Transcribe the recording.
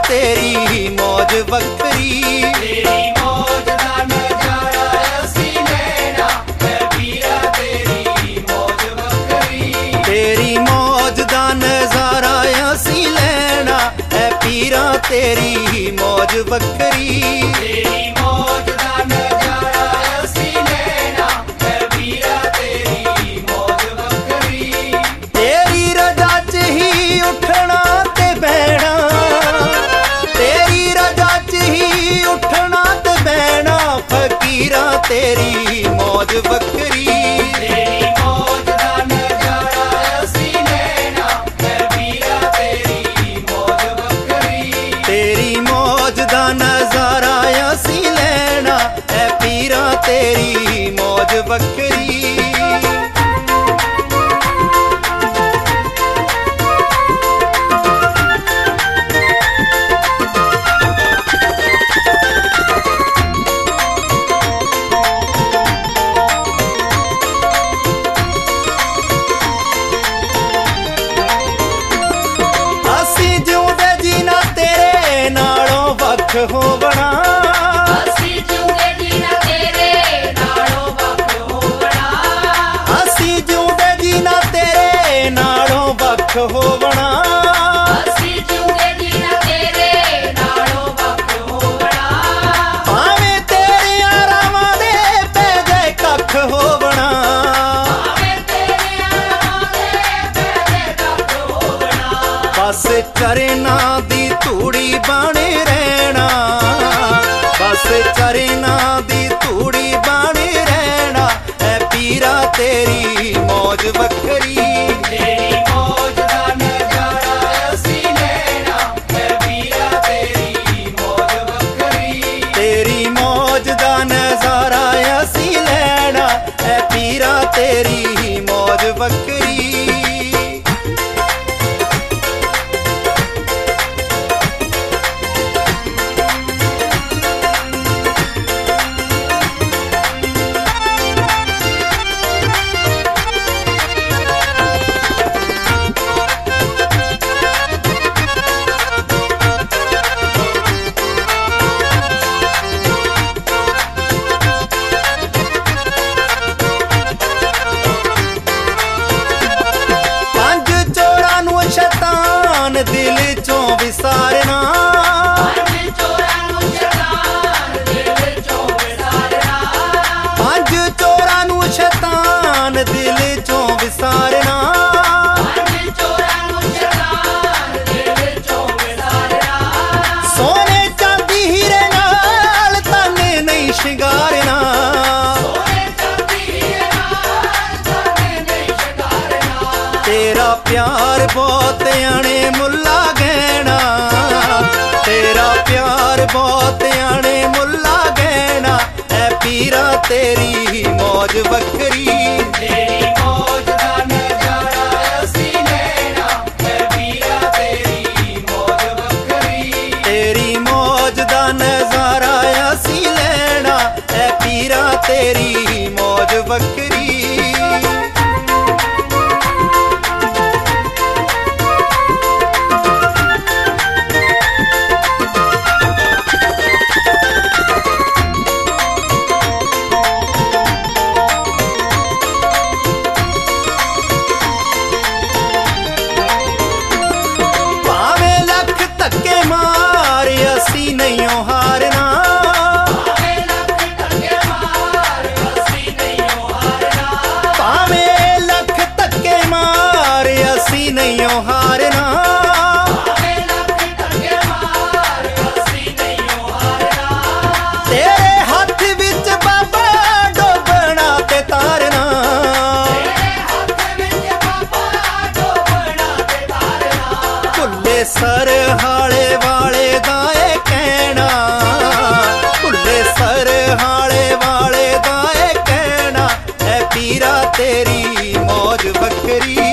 तेरी मौज वखरी। तेरी मौज दा नजारा असी लैना है पीरा तेरी मौज वखरी। तेरी मौज दा नजारा असी लैना है पीरा तेरी मौज वखरी। तेरी मौज दा नजारा असी लैना है पीरा तेरी मौज वखरी। तेरी रजा च ही उठना ते बहना, तेरी रजा च ही उठना ते बहना फकीरा तेरी मौज वखरी। तेरी मौज दा नजारा असी लैना है पीरा तेरी मौज वखरी। तेरी मौज दा नजारा असी लैना है पीरा तेरी मौज वखरी। होवना असी जिउंदे जीना तेरे नालों वख होवना। असी जिउंदे जीना तेरे नालों वख होवना। असी जिउंदे जीना तेरे नालों वख होवना। भावें तेरियां रावां दे पै जाए कख होवना। भावें तेरियां रावां दे पै जाए कख होवना। बस चरना दी धूड़ी बने रहना, बस चरना दी धूड़ी बने रहना है पीरा तेरी मौज वखरी। तेरी मौज दा नजारा असी लैना है पीरा तेरी मौज वखरी। तेरी मौज दा नजारा असी लैना है पीरा तेरी मौज वखरी। दिल चों विसारना, पंज चोरां नूं शैतान दिल चों विसारना। पंज चोरां नूं शैतान दिल चों विसारना। पंज चोरां नूं शैतान दिल चों विसारना। सोने चांदी हीरे नाल तन नहीं शिंगारना। सोने चांदी हीरे नाल तन नहीं शिंगारना। तेरा प्यार बहुत आने मुल्ला गहना, तेरा प्यार बहुत आने मुल्ला गहना है पीरा तेरी मौज वखरी। तेरी मौज दा नजारा असी लैना है पीरा तेरी मौज वखरी। तेरी मौज दा नजारा असी लैना है पीरा तेरी मौज वखरी। नहीं हारना, भावें लख धक्के मार असी नहीं हारना। भावें लख धक्के मार असी नहीं हारना। भावें लख धक्के मार असी नहीं हारना। तेरे हथ विच बाबा डोबना ते तारना। तेरे हथ विच बाबा डोबना ते तारना। खुले सर हाले वाले दाए कहना, खुले सर हाले वाले दाए कहना है पीरा तेरी मौज वखरी।